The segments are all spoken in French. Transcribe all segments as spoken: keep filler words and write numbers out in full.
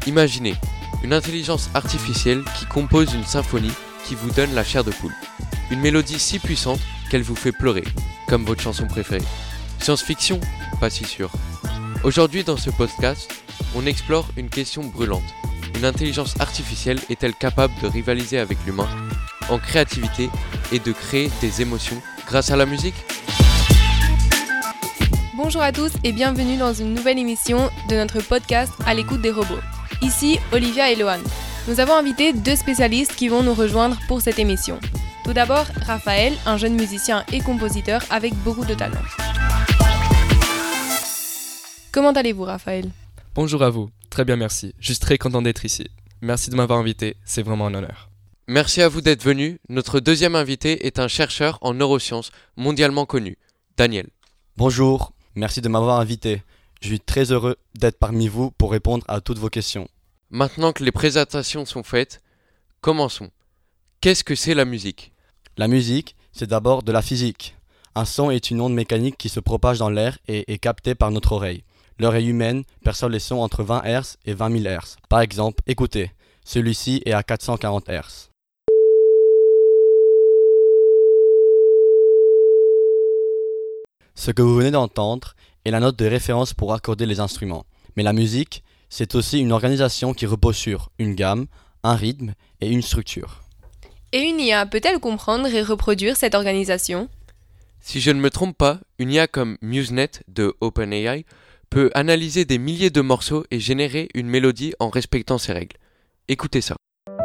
Imaginez, une intelligence artificielle qui compose une symphonie qui vous donne la chair de poule. Une mélodie si puissante qu'elle vous fait pleurer, comme votre chanson préférée. Science-fiction ? Pas si sûr. Aujourd'hui dans ce podcast, on explore une question brûlante. Une intelligence artificielle est-elle capable de rivaliser avec l'humain en créativité et de créer des émotions grâce à la musique ? Bonjour à tous et bienvenue dans une nouvelle émission de notre podcast À l'écoute des robots. Ici Olivia et Lohan. Nous avons invité deux spécialistes qui vont nous rejoindre pour cette émission. Tout d'abord, Raphaël, un jeune musicien et compositeur avec beaucoup de talent. Comment allez-vous, Raphaël ? Bonjour à vous, très bien merci. Je suis très content d'être ici. Merci de m'avoir invité, c'est vraiment un honneur. Merci à vous d'être venu. Notre deuxième invité est un chercheur en neurosciences mondialement connu, Daniel. Bonjour, merci de m'avoir invité. Je suis très heureux d'être parmi vous pour répondre à toutes vos questions. Maintenant que les présentations sont faites, commençons. Qu'est-ce que c'est la musique ? La musique, c'est d'abord de la physique. Un son est une onde mécanique qui se propage dans l'air et est captée par notre oreille. L'oreille humaine perçoit les sons entre vingt hertz et vingt mille hertz. Par exemple, écoutez, celui-ci est à quatre cent quarante hertz. Ce que vous venez d'entendre est la note de référence pour accorder les instruments. Mais la musique, c'est aussi une organisation qui repose sur une gamme, un rythme et une structure. Et une I A peut-elle comprendre et reproduire cette organisation ? Si je ne me trompe pas, une I A comme MuseNet de OpenAI peut analyser des milliers de morceaux et générer une mélodie en respectant ses règles. Écoutez ça.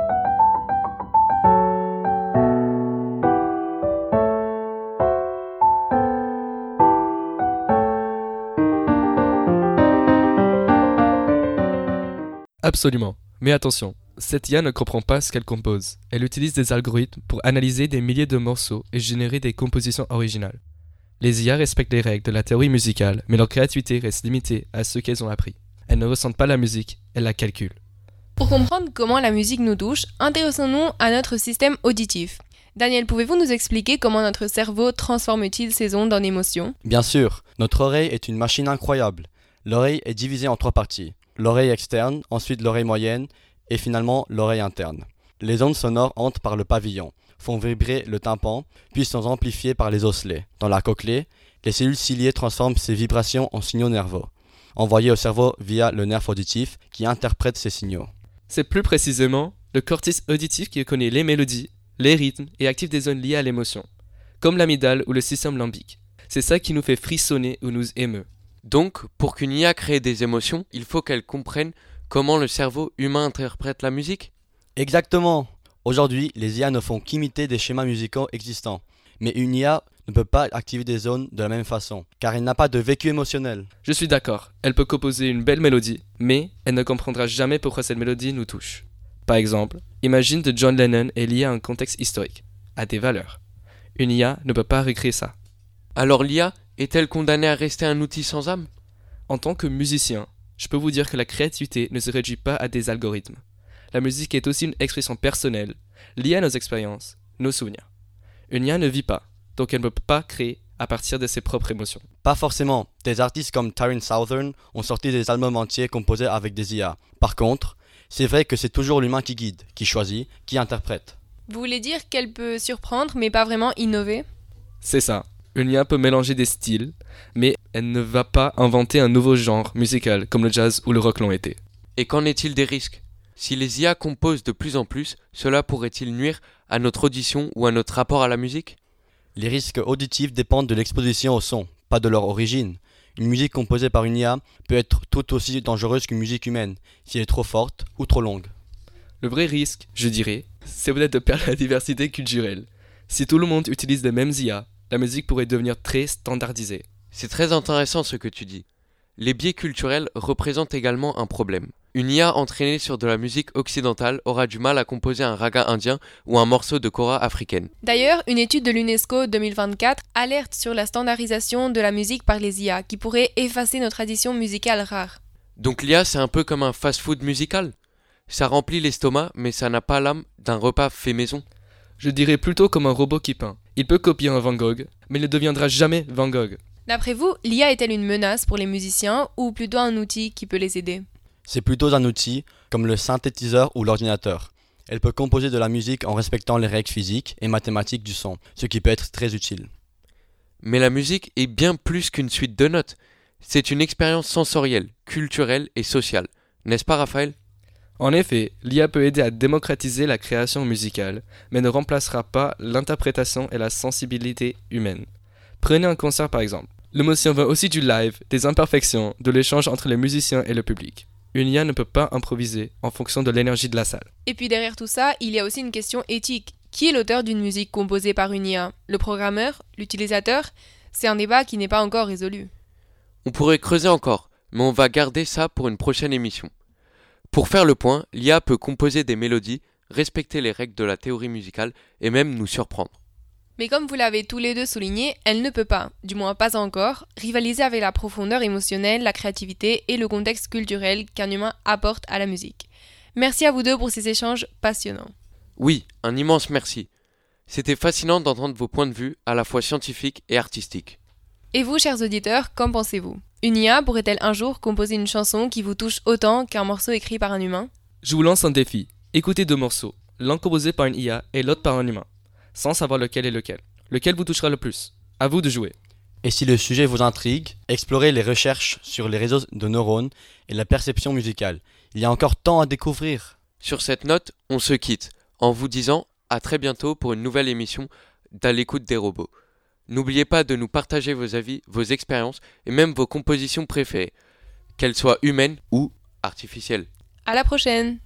Absolument, mais attention, cette I A ne comprend pas ce qu'elle compose. Elle utilise des algorithmes pour analyser des milliers de morceaux et générer des compositions originales. Les I A respectent les règles de la théorie musicale, mais leur créativité reste limitée à ce qu'elles ont appris. Elles ne ressentent pas la musique, elles la calculent. Pour comprendre comment la musique nous touche, intéressons-nous à notre système auditif. Daniel, pouvez-vous nous expliquer comment notre cerveau transforme-t-il ces ondes en émotions ? Bien sûr, notre oreille est une machine incroyable. L'oreille est divisée en trois parties. L'oreille externe, ensuite l'oreille moyenne et finalement l'oreille interne. Les ondes sonores entrent par le pavillon, font vibrer le tympan, puis sont amplifiées par les osselets. Dans la cochlée, les cellules ciliées transforment ces vibrations en signaux nerveux, envoyés au cerveau via le nerf auditif qui interprète ces signaux. C'est plus précisément le cortex auditif qui connaît les mélodies, les rythmes et active des zones liées à l'émotion, comme l'amygdale ou le système limbique. C'est ça qui nous fait frissonner ou nous émeut. Donc, pour qu'une I A crée des émotions, il faut qu'elle comprenne comment le cerveau humain interprète la musique ? Exactement. Aujourd'hui, les I A ne font qu'imiter des schémas musicaux existants. Mais une I A ne peut pas activer des zones de la même façon, car elle n'a pas de vécu émotionnel. Je suis d'accord, elle peut composer une belle mélodie, mais elle ne comprendra jamais pourquoi cette mélodie nous touche. Par exemple, imagine que John Lennon est lié à un contexte historique, à des valeurs. Une I A ne peut pas recréer ça. Alors l'I A est-elle condamnée à rester un outil sans âme ? En tant que musicien, je peux vous dire que la créativité ne se réduit pas à des algorithmes. La musique est aussi une expression personnelle, liée à nos expériences, nos souvenirs. Une I A ne vit pas, donc elle ne peut pas créer à partir de ses propres émotions. Pas forcément. Des artistes comme Tyrone Southern ont sorti des albums entiers composés avec des I A. Par contre, c'est vrai que c'est toujours l'humain qui guide, qui choisit, qui interprète. Vous voulez dire qu'elle peut surprendre mais pas vraiment innover ? C'est ça. Une I A peut mélanger des styles, mais elle ne va pas inventer un nouveau genre musical comme le jazz ou le rock l'ont été. Et qu'en est-il des risques ? Si les I A composent de plus en plus, cela pourrait-il nuire à notre audition ou à notre rapport à la musique ? Les risques auditifs dépendent de l'exposition au son, pas de leur origine. Une musique composée par une I A peut être tout aussi dangereuse qu'une musique humaine, si elle est trop forte ou trop longue. Le vrai risque, je dirais, c'est peut-être de perdre la diversité culturelle. Si tout le monde utilise les mêmes I A, la musique pourrait devenir très standardisée. C'est très intéressant ce que tu dis. Les biais culturels représentent également un problème. Une I A entraînée sur de la musique occidentale aura du mal à composer un raga indien ou un morceau de kora africaine. D'ailleurs, une étude de l'UNESCO deux mille vingt-quatre alerte sur la standardisation de la musique par les I A qui pourrait effacer nos traditions musicales rares. Donc l'I A c'est un peu comme un fast-food musical ? Ça remplit l'estomac mais ça n'a pas l'âme d'un repas fait maison. Je dirais plutôt comme un robot qui peint. Il peut copier un Van Gogh, mais il ne deviendra jamais Van Gogh. D'après vous, l'I A est-elle une menace pour les musiciens ou plutôt un outil qui peut les aider ? C'est plutôt un outil comme le synthétiseur ou l'ordinateur. Elle peut composer de la musique en respectant les règles physiques et mathématiques du son, ce qui peut être très utile. Mais la musique est bien plus qu'une suite de notes. C'est une expérience sensorielle, culturelle et sociale. N'est-ce pas, Raphaël ? En effet, l'I A peut aider à démocratiser la création musicale, mais ne remplacera pas l'interprétation et la sensibilité humaine. Prenez un concert par exemple. L'émotion vient aussi du live, des imperfections, de l'échange entre les musiciens et le public. Une I A ne peut pas improviser en fonction de l'énergie de la salle. Et puis derrière tout ça, il y a aussi une question éthique. Qui est l'auteur d'une musique composée par une I A ? Le programmeur ? L'utilisateur ? C'est un débat qui n'est pas encore résolu. On pourrait creuser encore, mais on va garder ça pour une prochaine émission. Pour faire le point, l'I A peut composer des mélodies, respecter les règles de la théorie musicale et même nous surprendre. Mais comme vous l'avez tous les deux souligné, elle ne peut pas, du moins pas encore, rivaliser avec la profondeur émotionnelle, la créativité et le contexte culturel qu'un humain apporte à la musique. Merci à vous deux pour ces échanges passionnants. Oui, un immense merci. C'était fascinant d'entendre vos points de vue à la fois scientifiques et artistiques. Et vous, chers auditeurs, qu'en pensez-vous ? Une I A pourrait-elle un jour composer une chanson qui vous touche autant qu'un morceau écrit par un humain ? Je vous lance un défi. Écoutez deux morceaux, l'un composé par une I A et l'autre par un humain, sans savoir lequel est lequel. Lequel vous touchera le plus ? À vous de jouer. Et si le sujet vous intrigue, explorez les recherches sur les réseaux de neurones et la perception musicale. Il y a encore tant à découvrir. Sur cette note, on se quitte en vous disant à très bientôt pour une nouvelle émission d'À l'écoute des robots. N'oubliez pas de nous partager vos avis, vos expériences et même vos compositions préférées, qu'elles soient humaines ou artificielles. À la prochaine!